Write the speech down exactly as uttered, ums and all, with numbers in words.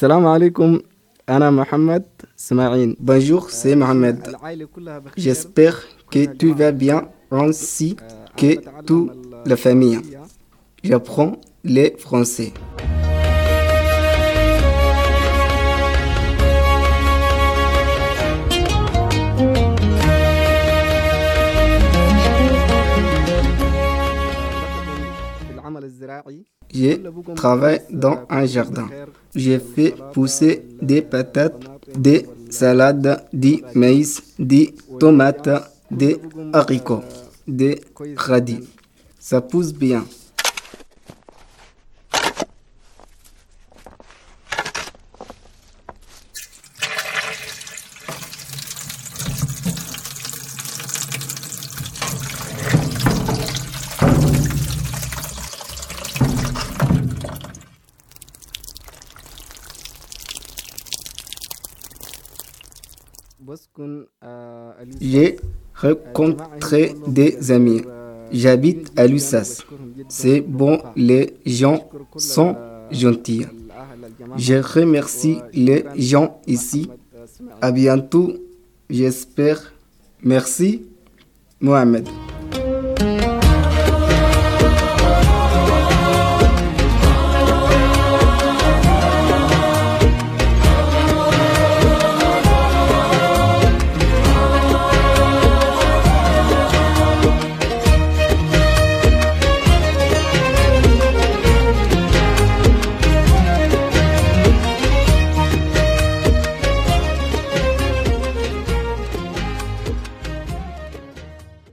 Salam alaikum, Ana Mohamed Smaïn. Bonjour, c'est Mohamed. J'espère que tout va bien ainsi que toute la famille. J'apprends le français. Je travaille dans un jardin. J'ai fait pousser des patates, des salades, du maïs, des tomates, des haricots, des radis. Ça pousse bien. J'ai rencontré des amis. J'habite à Lussas. C'est bon, les gens sont gentils. Je remercie les gens ici. À bientôt, j'espère. Merci, Mohamed.